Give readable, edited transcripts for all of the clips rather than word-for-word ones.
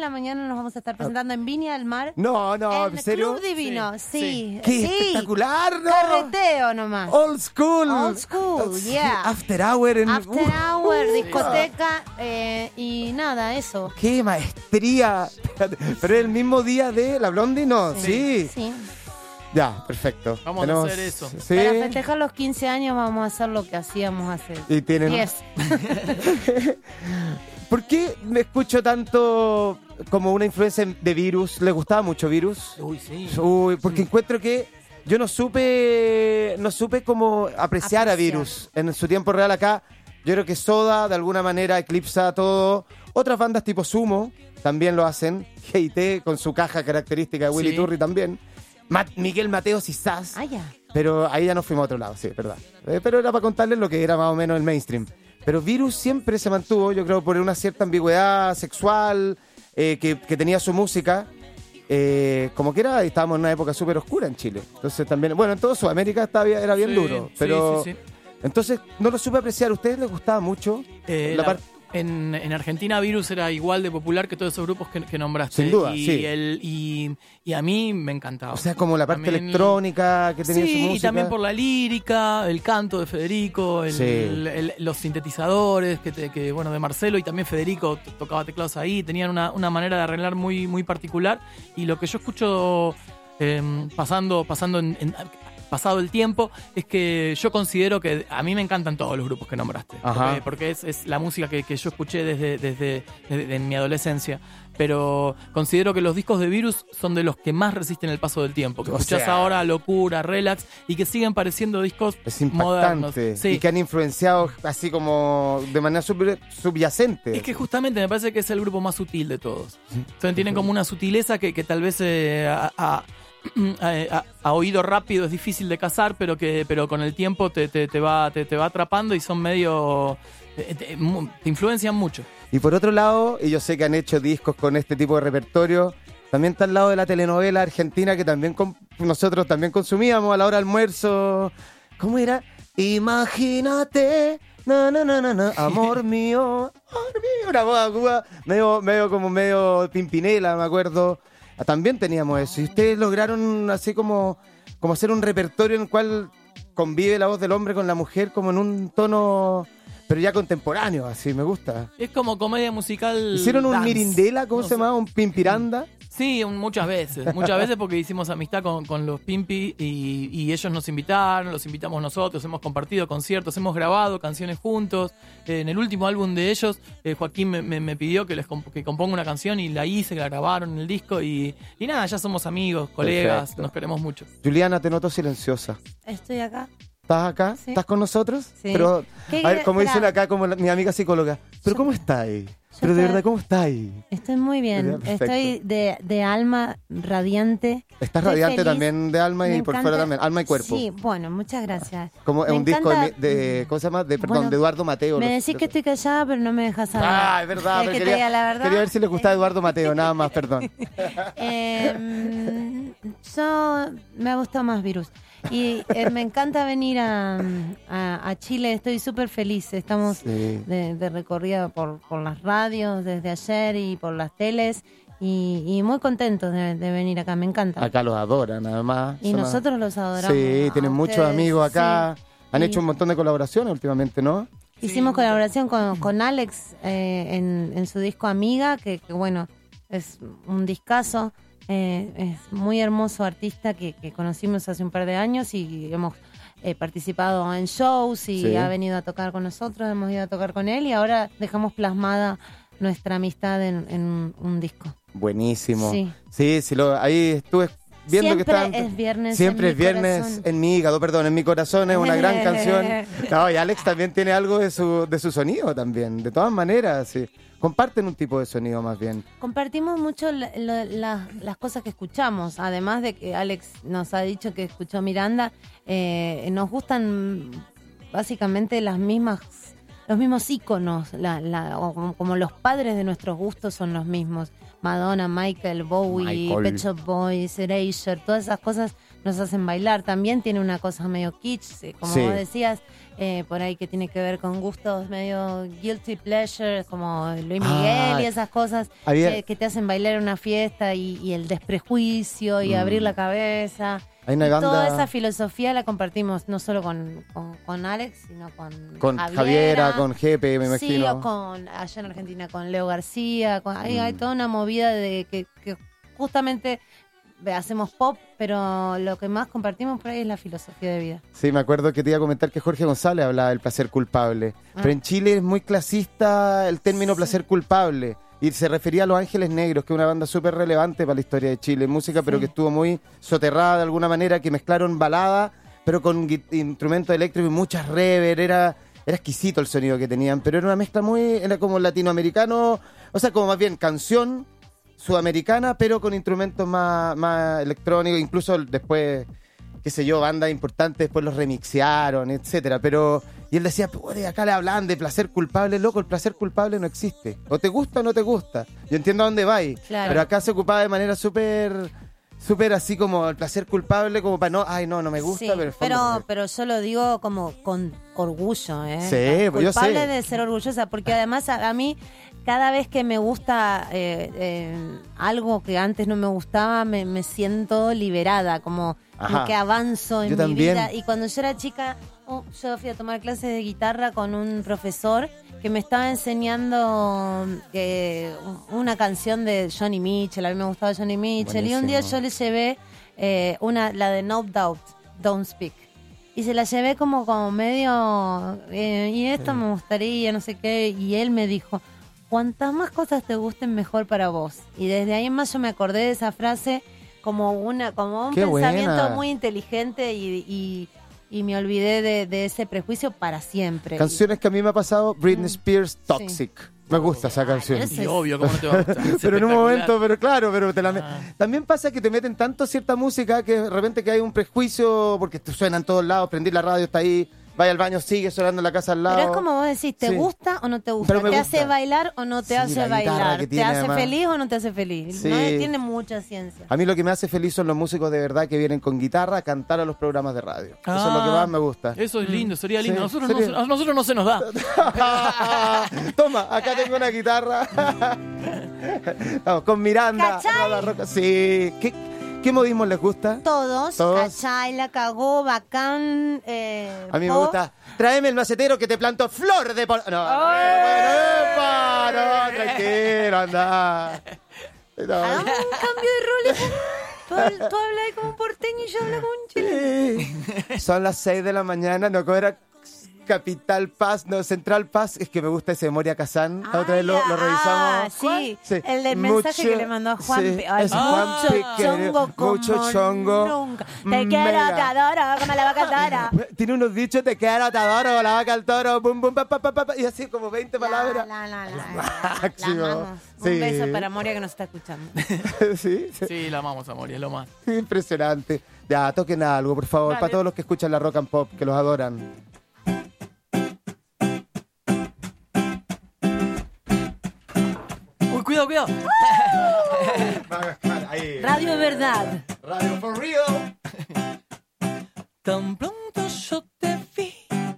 la mañana nos vamos a estar presentando en Viña del Mar. No, ¿en serio? Club Divino, sí. ¡Qué espectacular, no! Carreteo nomás. Old school. Old school, yeah. After hour. After hour, discoteca, y nada, eso. ¡Qué maestría! Pero es el mismo día de la Blondie, ¿no? Sí. Ya, perfecto. Vamos a hacer eso. Sí. Para festejar los 15 años vamos a hacer lo que hacíamos hace Y tienen 10. ¿Por qué me escucho tanto como una influencia de Virus? ¿Les gustaba mucho Virus? Uy, sí. Uy, porque encuentro que yo no supe cómo apreciar a Virus en su tiempo real acá. Yo creo que Soda de alguna manera eclipsa todo. Otras bandas tipo Sumo también lo hacen. G&T con su caja característica de Willy Turri también. Miguel Mateos y Sass. Ah, ya. Pero ahí ya nos fuimos a otro lado, sí, verdad. Pero era para contarles lo que era más o menos el mainstream. Pero Virus siempre se mantuvo, yo creo, por una cierta ambigüedad sexual que tenía su música. Como que estábamos en una época súper oscura en Chile. Entonces también, bueno, en toda Sudamérica era bien duro. Pero sí. entonces no lo supe apreciar. ¿A ustedes les gustaba mucho? En Argentina Virus era igual de popular que todos esos grupos que nombraste. Sin duda, y a mí me encantaba. O sea, como la parte electrónica que tenía su música. Y también por la lírica, el canto de Federico, los sintetizadores bueno, de Marcelo, y también Federico tocaba teclados ahí. Tenían una manera de arreglar muy, muy particular. Y lo que yo escucho pasado el tiempo, es que yo considero que a mí me encantan todos los grupos que nombraste, porque es la música que yo escuché desde en mi adolescencia, pero considero que los discos de Virus son de los que más resisten el paso del tiempo, que escuchás ahora Locura, Relax, y que siguen pareciendo discos modernos. Y que han influenciado así como de manera subyacente. Es que justamente me parece que es el grupo más sutil de todos. Entonces tienen como una sutileza que tal vez a oído rápido es difícil de cazar, pero con el tiempo te va atrapando, y son medio te influencian mucho. Y por otro lado, y yo sé que han hecho discos con este tipo de repertorio, también está al lado de la telenovela argentina que también nosotros también consumíamos a la hora del almuerzo. ¿Cómo era? Imagínate, amor mío, una voz medio Pimpinela, me acuerdo. También teníamos eso. Y ustedes lograron así como hacer un repertorio en el cual convive la voz del hombre con la mujer como en un tono, pero ya contemporáneo, así, me gusta. Es como comedia musical. ¿Hicieron un dance. Mirindela? ¿Cómo se llamaba? ¿Un Pimpiranda? Sí, muchas veces porque hicimos amistad con los Pimpi y ellos nos invitaron, los invitamos nosotros, hemos compartido conciertos, hemos grabado canciones juntos. En el último álbum de ellos, Joaquín me pidió que componga una canción, y la hice, la grabaron en el disco, y nada, ya somos amigos, colegas. Perfecto. Nos queremos mucho. Juliana, te noto silenciosa. Estoy acá. ¿Estás acá? Sí. ¿Estás con nosotros? Sí. Pero, a ver, como dicen acá, como mi amiga psicóloga, ¿pero cómo estáis? Pero de verdad, ¿cómo estáis? Estoy muy bien. Perfecto. Estoy de alma radiante. Estás Estoy radiante feliz. también de alma y por fuera también, alma y cuerpo. Sí, bueno, muchas gracias. Como Me un disco encanta. de ¿cómo se llama? De Bueno, Eduardo Mateo. Me decís que estoy callada, pero no me dejas hablar. Ah, es verdad. ¿Querés Pero que te diga la verdad? quería ver si les gustaba Eduardo Mateo, nada más, perdón. Yo me gusta más Virus. Y me encanta venir a Chile, estoy súper feliz. Estamos de recorrida por las radios desde ayer y por las teles, y muy contentos de venir acá, me encanta. Acá los adoran, además. Y nosotros los adoramos. Sí, tienen muchos amigos acá. Sí. Han hecho un montón de colaboraciones últimamente, ¿no? Hicimos colaboración con Alex en su disco Amiga, que bueno, es un discazo. Es muy hermoso artista que conocimos hace un par de años, y hemos participado en shows, y ha venido a tocar con nosotros, hemos ido a tocar con él, y ahora dejamos plasmada nuestra amistad en un disco. Buenísimo. Sí. Ahí estuve viendo siempre que están. Es viernes. Siempre en es viernes corazón. en mi hígado, perdón, en mi corazón, es una gran canción. No, y Alex también tiene algo de su sonido también, de todas maneras, sí. Comparten un tipo de sonido más bien. Compartimos mucho las cosas que escuchamos, además de que Alex nos ha dicho que escuchó Miranda. Nos gustan básicamente los mismos íconos, como los padres de nuestros gustos son los mismos. Madonna, Michael, Bowie, Pet Shop Boys, Erasure, todas esas cosas nos hacen bailar. También tiene una cosa medio kitsch, como vos decías, por ahí que tiene que ver con gustos medio guilty pleasure, como Luis Miguel y esas cosas que te hacen bailar en una fiesta y el desprejuicio y abrir la cabeza. Hay una banda... Toda esa filosofía la compartimos no solo con Alex, sino con Javiera, con Jepe, me imagino. Sí, o con allá en Argentina con Leo García. Hay toda una movida de que justamente hacemos pop, pero lo que más compartimos por ahí es la filosofía de vida. Sí, me acuerdo que te iba a comentar que Jorge González hablaba del placer culpable. Pero en Chile es muy clasista el término placer culpable. Y se refería a Los Ángeles Negros, que es una banda súper relevante para la historia de Chile en música, pero que estuvo muy soterrada de alguna manera, que mezclaron balada, pero con instrumentos eléctricos y muchas reverb. Era exquisito el sonido que tenían, pero era una mezcla era como latinoamericano, o sea, como más bien canción sudamericana, pero con instrumentos más electrónicos. Incluso después, qué sé yo, bandas importantes después los remixearon, etcétera. Y él decía, acá le hablan de placer culpable. Loco, el placer culpable no existe. O te gusta o no te gusta. Yo entiendo a dónde vais. Claro. Pero acá se ocupaba de manera súper así como el placer culpable, como para no me gusta. Sí, pero yo lo digo como con orgullo, ¿eh? Sí, pues yo sé. Culpable de ser orgullosa, porque además a mí... Cada vez que me gusta algo que antes no me gustaba, me siento liberada, como que avanzo en mi vida. Y cuando yo era chica, yo fui a tomar clases de guitarra con un profesor que me estaba enseñando una canción de Johnny Mitchell. A mí me gustaba Johnny Mitchell. Buenísimo. Y un día yo le llevé la de No Doubt, Don't Speak. Y se la llevé como medio, y esto me gustaría, no sé qué. Y él me dijo... Cuantas más cosas te gusten, mejor para vos. Y desde ahí en más yo me acordé de esa frase como un pensamiento muy inteligente y me olvidé de ese prejuicio para siempre. Canciones que a mí me ha pasado, Britney Spears, Toxic. Sí. Me gusta esa canción. Y obvio, ¿cómo no te va a gustar? Pero en un momento, también pasa que te meten tanto cierta música que de repente que hay un prejuicio porque te suena en todos lados, prendí la radio, está ahí. Vaya al baño, sigue sonando en la casa al lado. Pero es como vos decís, ¿te gusta o no te gusta? ¿Te hace bailar o no te hace bailar? ¿Te hace feliz o no te hace feliz? Sí. No tiene mucha ciencia. A mí lo que me hace feliz son los músicos de verdad que vienen con guitarra a cantar a los programas de radio. Eso es lo que más me gusta. Eso es lindo, sería lindo. A nosotros no se nos da. Toma, acá tengo una guitarra. Vamos, con Miranda. ¿Cachai? Sí. ¿Qué modismos les gusta? Todos. Cachai, la cagó, bacán. A mí me gusta. Tráeme el macetero que te planto flor de No, tranquilo, anda. No. Hagamos un cambio de roles. Tú hablas como porteño y yo hablo como un chileno. Son las 6 de la mañana, no era Capital Paz, no, Central Paz, es que me gusta ese Moria Kazan. La otra vez lo revisamos. Sí, el del mensaje que le mandó a Juanpi. Es Juanpi, mucho chongo. Nunca. Te quiero, te adoro, como la vaca al toro. Tiene unos dichos, te quiero, te adoro, como la vaca al toro, bum, bum, pa, y así como 20 palabras. Máximo. Un beso para Moria que nos está escuchando. Sí, la amamos a Moria, es lo más. Impresionante. Ya, toquen algo, por favor, para todos los que escuchan la rock and pop, que los adoran. Cuidado. Radio Verdad. Radio for real. Tan pronto yo te vi,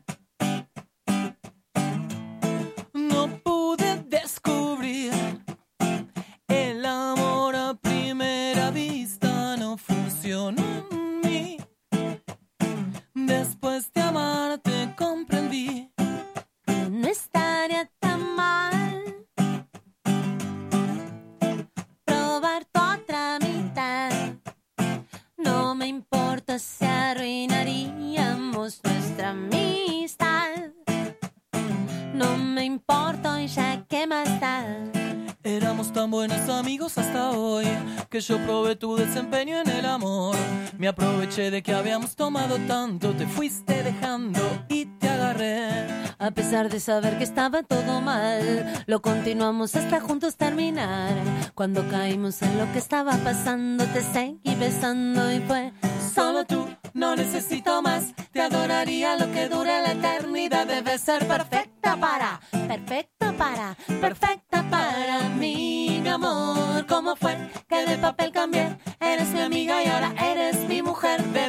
no pude descubrir el amor a primera vista, no funcionó en mí. Después de amarte comprendí que no estaría tan mal se arruinaríamos nuestra amistad. No me importa y ya qué más da. Éramos tan buenos amigos hasta hoy que yo probé tu desempeño en el amor. Me aproveché de que habíamos tomado tanto, te fuiste dejando y te agarré. A pesar de saber que estaba todo mal, lo continuamos hasta juntos terminar. Cuando caímos en lo que estaba pasando, te seguí besando y fue solo tú. No necesito más, te adoraría lo que dure la eternidad. Debes ser perfecta para mí, mi amor. ¿Cómo fue que de papel cambié? Eres mi amiga y ahora eres mi mujer.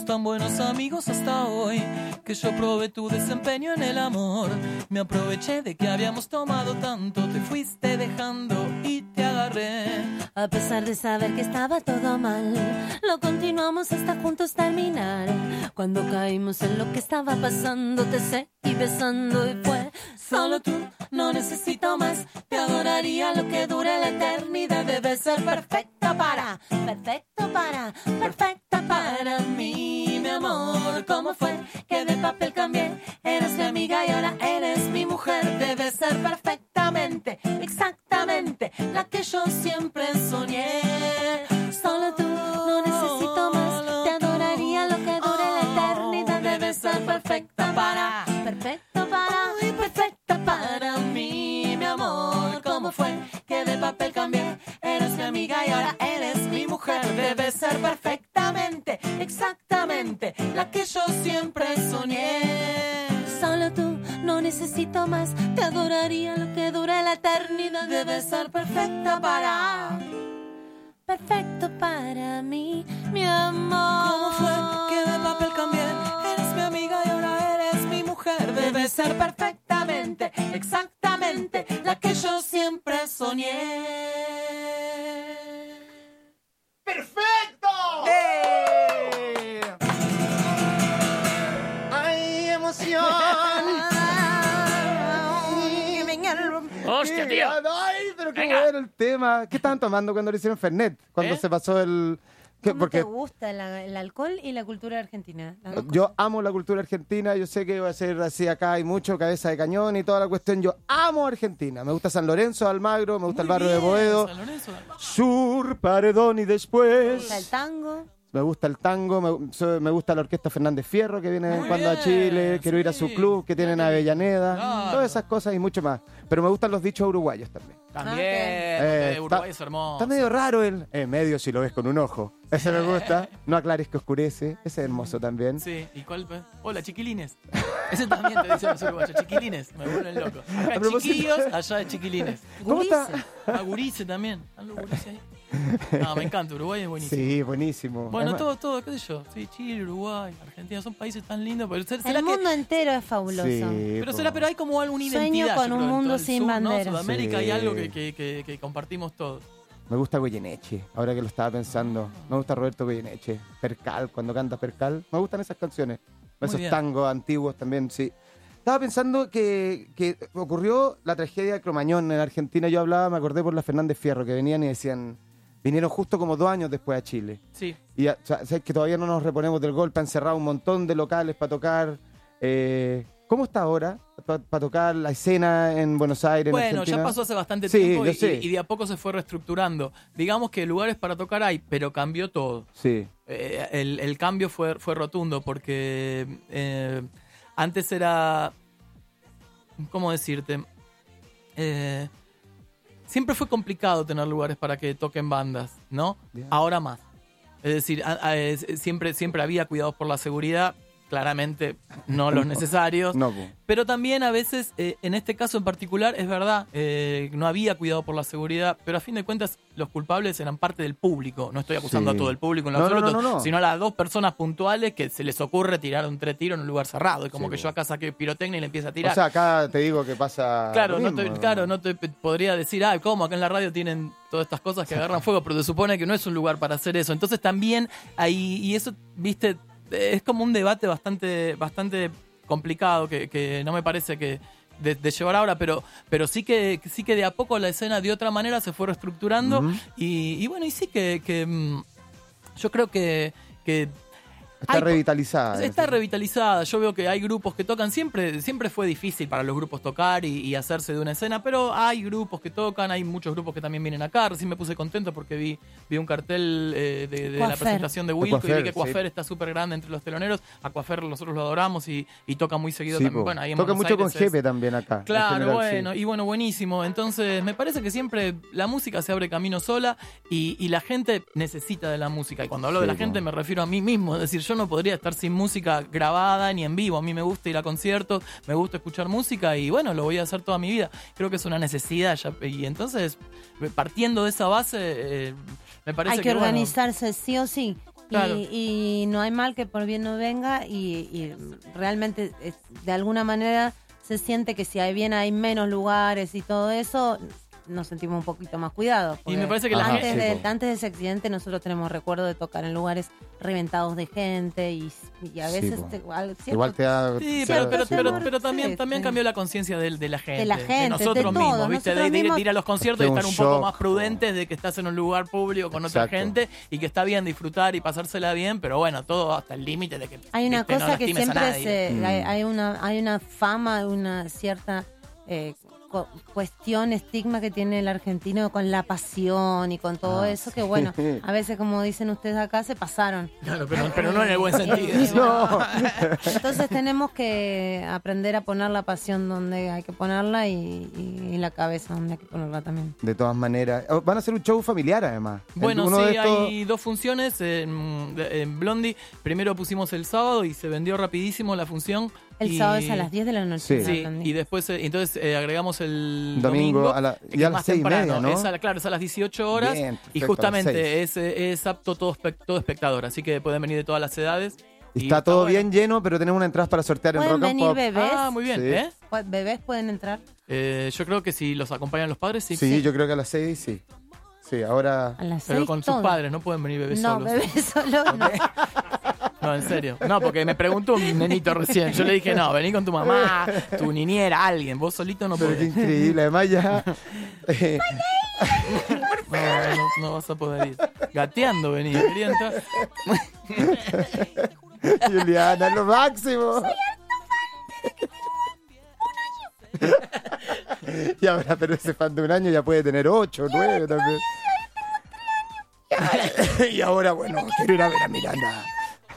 tan buenos amigos hasta hoy, que yo probé tu desempeño en el amor. Me aproveché de que habíamos tomado tanto, te fuiste dejando y te agarré. A pesar de saber que estaba todo mal, lo continuamos hasta juntos terminar. Cuando caímos en lo que estaba pasando, te seguí besando y fue solo tú, no necesito más. Te adoraría lo que dure la eternidad. Debes ser perfecta para mí, mi amor. ¿Cómo fue que de papel cambié? Eres mi amiga y ahora eres mi mujer. Debes ser perfectamente, exactamente la que yo siempre soñé. Solo tú, no necesito más. Te adoraría lo que dure la eternidad. Debes ser perfecta para mí, mi amor. ¿Cómo fue que de papel cambié? Eres mi amiga y ahora eres mi mujer. Debes ser perfectamente, exactamente la que yo siempre soñé. Solo tú, no necesito más. Te adoraría lo que dure la eternidad. Debes ser perfecto para mí, mi amor. ¿Cómo fue que de papel cambié? Eres mi amiga y ahora eres mi mujer. Debes ser perfectamente, exactamente la que yo siempre soñé. ¡Perfecto! ¡Ay, emoción! ¡Hostia, tío! ¡Ay, pero qué Venga. bueno el tema! ¿Qué estaban tomando cuando le hicieron Fernet? Cuando se pasó el... ¿Qué? ¿Cómo Porque te gusta el alcohol y la cultura argentina? Las dos yo cosas. amo la cultura argentina, yo sé que va a ser así acá, hay mucho cabeza de cañón y toda la cuestión. Yo amo Argentina, me gusta San Lorenzo, Almagro, me gusta el barrio de Boedo, San Lorenzo de Almagro. Sur, Paredón y después... Está el tango. Me gusta el tango, me gusta la orquesta Fernández Fierro que viene Muy cuando a bien, Chile, quiero ir a su sí. club que tienen Avellaneda, Claro. todas esas cosas y mucho más. Pero me gustan los dichos uruguayos también. También, Uruguay es hermoso. Está medio raro el medio si lo ves con un ojo. Ese me gusta. No aclares que oscurece. Ese es hermoso también. Sí, ¿y cuál? Hola, chiquilines. Ese también te dicen los uruguayos, chiquilines, me vuelven loco. Acá A propósito- chiquillos, allá de chiquilines. ¿Cómo está? Ah, gurice también. ¿Están los gurises ahí? No, me encanta, Uruguay es buenísimo. Sí, buenísimo. Bueno, Además- todo, qué sé yo. Sí, Chile, Uruguay, Argentina, son países tan lindos. Pero será El que, mundo entero es fabuloso. Sí, pero po. será, pero hay como alguna Sueño identidad. con yo un creo, en mundo todo el sin sur, banderas. ¿no? Sudamérica hay Sí. algo que compartimos todos. Me gusta Goyeneche, ahora que lo estaba pensando. Me gusta Roberto Goyeneche. Percal, cuando canta Percal. Me gustan esas canciones. Muy Esos bien. tangos antiguos también, sí. Estaba pensando que ocurrió la tragedia de Cromañón en Argentina. Yo hablaba, me acordé por la Fernández Fierro, que venían y decían... Vinieron justo como 2 años después a Chile. Sí. Y sabes que todavía no nos reponemos del golpe, han cerrado un montón de locales para tocar. ¿Cómo está ahora para tocar la escena en Buenos Aires, en Bueno, Argentina? ya pasó hace bastante Sí, tiempo yo sé. y de a poco se fue reestructurando. Digamos que lugares para tocar hay, pero cambió todo. Sí, El cambio fue rotundo porque antes era, ¿cómo decirte? Siempre fue complicado tener lugares para que toquen bandas, ¿no? Bien. Ahora más. Es decir, siempre había cuidados por la seguridad, claramente no los necesarios. no, po. Pero también a veces, en este caso en particular, es verdad, no había cuidado por la seguridad, pero a fin de cuentas los culpables eran parte del público. No estoy acusando Sí. a todo el público en lo No, absoluto, no. sino a las 2 personas puntuales que se les ocurre tirar un tiro en un lugar cerrado. Y como Sí, que po. yo acá saqué pirotecnia y le empiezo a tirar. O sea, acá te digo que pasa Claro, lo no te, mismo. claro, no te podría decir, ¿cómo? Acá en la radio tienen todas estas cosas que agarran fuego, pero se supone que no es un lugar para hacer eso. Entonces también ahí, y eso, viste, es como un debate bastante complicado que no me parece que de llevar ahora, pero sí que de a poco la escena de otra manera se fue reestructurando. Ujú. Y bueno, y sí que yo creo que Está hay- revitalizada. Está revitalizada. Yo veo que hay grupos que tocan. Siempre fue difícil para los grupos tocar y hacerse de una escena, pero hay grupos que tocan, hay muchos grupos que también vienen acá. Recién me puse contento porque vi un cartel de la Coafer. presentación de De Wilco y vi Coafer, que Coafer sí. está súper grande entre los teloneros. A Coafer nosotros lo adoramos y toca muy seguido Sí, también. po. Bueno, ahí en Toca Buenos mucho con Aires es- Jepe también acá. en Claro, general, bueno, sí. y bueno, buenísimo. Entonces, me parece que siempre la música se abre camino sola y la gente necesita de la música. Y cuando hablo de Sí, la gente po. me refiero a mí mismo. Es decir, yo no podría estar sin música grabada ni en vivo. A mí me gusta ir a conciertos, me gusta escuchar música y bueno, lo voy a hacer toda mi vida. Creo que es una necesidad ya. Y entonces, partiendo de esa base, me parece Hay que bueno, organizarse sí o sí. Claro. Y no hay mal que por bien no venga y realmente de alguna manera se siente que si hay menos lugares y todo eso, nos sentimos un poquito más cuidados. Y me parece que la antes, gente... antes de ese accidente nosotros tenemos recuerdo de tocar en lugares reventados de gente y a veces igual te da... Sí, cierto pero también cambió la conciencia de la gente. De la gente, nosotros de todos, mismos, ¿viste? nosotros De mismos. ir a los conciertos y Es un estar un poco shock. más prudentes de que estás en un lugar público con otra Exacto. gente y que está bien disfrutar y pasársela bien, pero bueno, todo hasta el límite de que Hay una ¿viste? No cosa que lastimes a siempre nadie. hay una fama, una cierta cuestión, estigma que tiene el argentino con la pasión y con todo eso, que bueno, a veces como dicen ustedes acá, se pasaron. Claro, pero no en el buen sentido. No. Entonces tenemos que aprender a poner la pasión donde hay que ponerla y la cabeza donde hay que ponerla también. De todas maneras. Van a hacer un show familiar, además. Bueno, Uno sí, de estos- hay 2 funciones en Blondie. Primero pusimos el sábado y se vendió rapidísimo la función. El sábado es a las 10 de la noche. Sí. ¿no? Sí, y después entonces agregamos el Domingo domingo, y que a es las más 6:30, temprano. ¿no? Claro, es a las 18 horas Bien, y perfecto, justamente es apto todo espectador, así que pueden venir de todas las edades. Y está todo bueno. bien lleno, pero tenemos una entrada para sortear en ¿Pueden Rock and venir Pop. bebés? Ah, muy bien, Sí. ¿eh? ¿Bebés pueden entrar Yo creo que si los acompañan los padres, sí. Sí, yo creo que a las 6 sí. Sí, ahora... a las 6? Pero con sus padres, no pueden venir bebés No, solos. bebés solo no. No, en serio. No, porque me preguntó un nenito recién. Yo le dije, no, vení con tu mamá, tu niñera, alguien. Vos solito no Pero qué podés. increíble. Además ya... No vas a poder ir. Gateando vení, quería entrar. Juliana, es lo máximo. Y ahora, pero ese fan de un año ya puede tener 8, 9 también. Y ahora, bueno, quiero ir a ver a Miranda.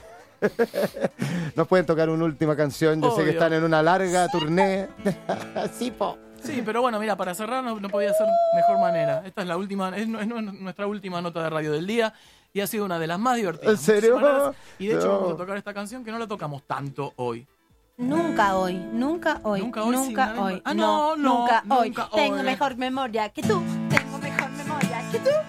Nos pueden tocar una última canción. Yo sé que Obvio. están en una larga tournée. Sí, po. Sí, pero bueno, mira, para cerrar no podía ser mejor manera. Esta es la última, es nuestra última nota de radio del día y ha sido una de las más divertidas. ¿En serio? Muchísimas gracias. Y de hecho No. vamos a tocar esta canción que no la tocamos tanto hoy. Nunca hoy, nunca hoy, Nunca hoy, sí, nunca una vez hoy. más. Ah, no, nunca hoy. nunca Tengo hoy. mejor memoria que tú, tengo mejor memoria que tú.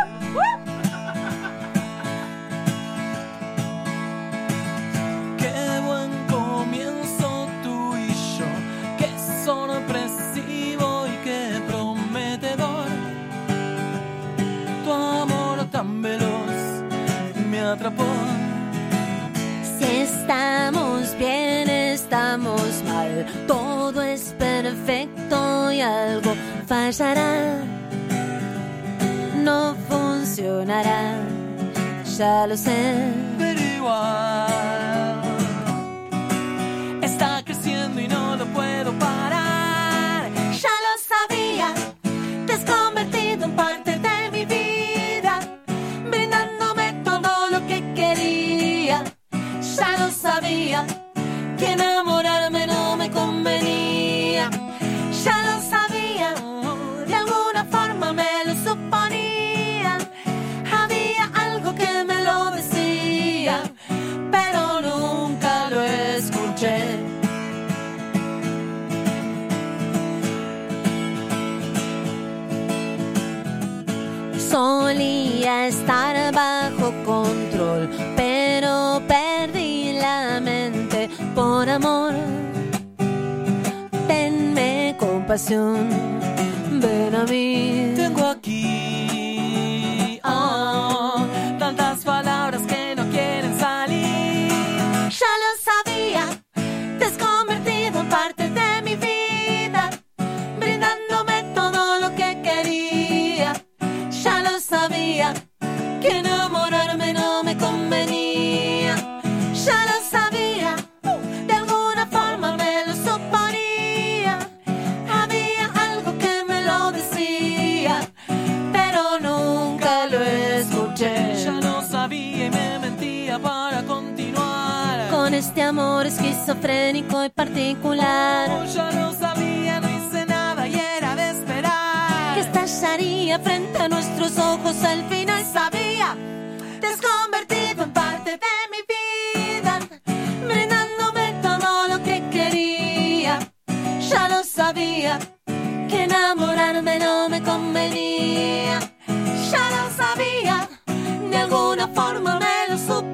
Qué buen comienzo tú y yo, qué sorpresivo y qué prometedor. Tu amor tan veloz me atrapó. Si estamos bien, estamos mal, todo es perfecto y algo fallará. No funcionará, ya lo sé. Pero igual está creciendo y no lo puedo parar. Ya lo sabía, te has convertido en parte de mi vida, brindándome todo lo que quería. Ya lo sabía, que enamorarme no me convenía. Ya lo sabía, de alguna forma me lo suponía. Había algo que me lo decía, pero nunca lo escuché. Solía estar bajo control, pero perdí la mente por amor. Tenme compasión, ven a mí. Tengo aquí tantas palabras que no quieren salir. Ya lo sabía, te has convertido en parte de mi vida, brindándome todo lo que quería. Ya lo sabía, que enamorarme no me convenía. Ya lo sabía, de alguna forma me lo suponía. Había algo que me lo decía, pero nunca lo escuché. Ya lo sabía y me mentía para continuar. Con este amor esquizofrénico y particular, Oh, ya lo sabía, no hice nada y era de esperar. que estallaría frente a nuestros ojos al final. Sabía, te has convertido en parte de mi vida, brindándome todo lo que quería. Ya lo sabía, que enamorarme no me convenía. Ya lo sabía, de alguna forma me lo suponía.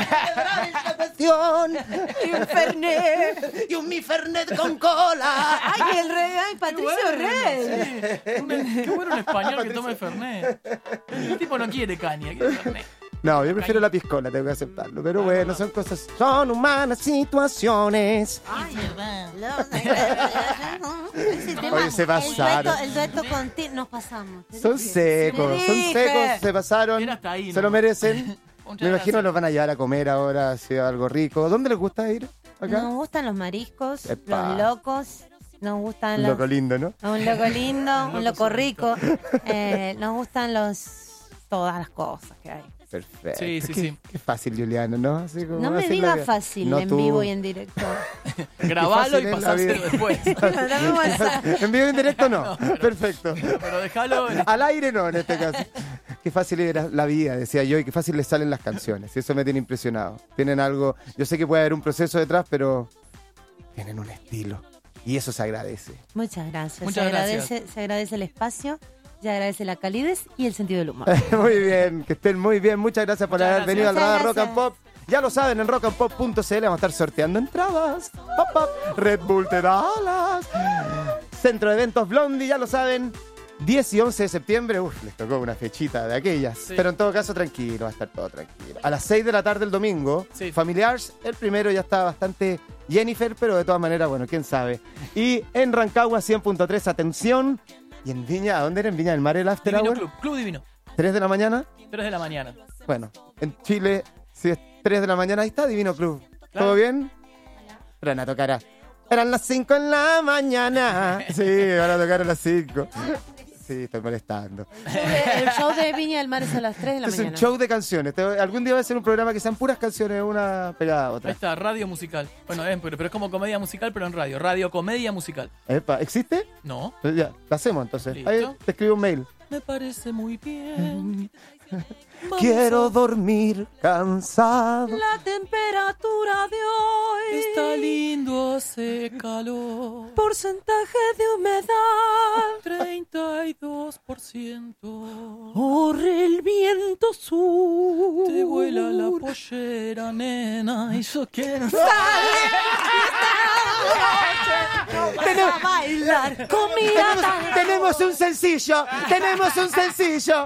Y un Fernet. Y un mi Fernet con cola. Ay, el rey, ay, Patricio Rey. Qué bueno un español que tome Fernet. El tipo no quiere caña, quiere Fernet. No, yo prefiero la piscola, tengo que aceptarlo. Pero bueno, son cosas. Son humanas situaciones. Ay, Oye, se pasaron. El dueto contigo. Nos pasamos. Son secos, se pasaron. Era hasta ahí, se ¿no? lo merecen. Muchas Me imagino gracias. los van a llevar a comer ahora, si algo rico. ¿Dónde les gusta ir? Acá. Nos gustan los mariscos, Epa. los locos. Nos gustan Un los. loco lindo, ¿no? Un loco lindo, un loco rico. Nos gustan todas las cosas que hay. Perfecto. Sí, sí, sí. Qué fácil, Juliano, ¿no? Así como No me así digas la- fácil No en tú. vivo y en directo. Grabalo fácil y es la pasáselo vida. después. Dame WhatsApp. En vivo y en directo no. Perfecto. Pero déjalo. Al aire no, en este caso. Qué fácil era la vida, decía yo, y qué fácil les salen las canciones. Eso me tiene impresionado. Tienen algo, yo sé que puede haber un proceso detrás, pero tienen un estilo. Y eso se agradece. Muchas gracias. Muchas Se agradece el espacio, se agradece la calidez y el sentido del humor. Muy bien, que estén muy bien. Muchas gracias por Muchas haber venido al gracias. radar Rock Muchas and Pop. Ya lo saben, en rockandpop.cl vamos a estar sorteando entradas. Pop, pop. Red Bull te da alas. Centro de Eventos Blondie, ya lo saben. 10 y 11 de septiembre, les tocó una fechita de aquellas. Sí. Pero en todo caso, tranquilo, va a estar todo tranquilo. A las 6 de la tarde el domingo, Sí. Familiars, el primero ya está bastante Jennifer, pero de todas maneras, bueno, quién sabe. Y en Rancagua 100.3, atención. Y en Viña, ¿a dónde era? En Viña del Mar el After Divino Hour. Club, Club Divino. 3 de la mañana. 3 de la mañana. Bueno, en Chile, si es 3 de la mañana, ahí está Divino Club. Claro. ¿Todo bien? Van a tocar eran las 5 en la mañana. Sí, van a tocar a las 5. Sí, estoy molestando. El show de Viña del Mar es a las 3 de la Este es mañana. un show de canciones. Algún día va a ser un programa que sean puras canciones, una pegada a Ahí otra. está, radio musical. Bueno, pero es como comedia musical, pero en radio. Radio comedia musical. Epa, ¿existe? No. Pues ya, la hacemos entonces. Listo. Ahí te escribo un mail. Me parece muy bien. Vamos Quiero a- dormir cansado. La temperatura de hoy. Está lindo, hace calor. Porcentaje de humedad. 32%. Corre el viento sur. Te vuela la pollera, nena. Y yo quiero. Vamos a bailar con mi Tenemos un sencillo. Tenemos un sencillo.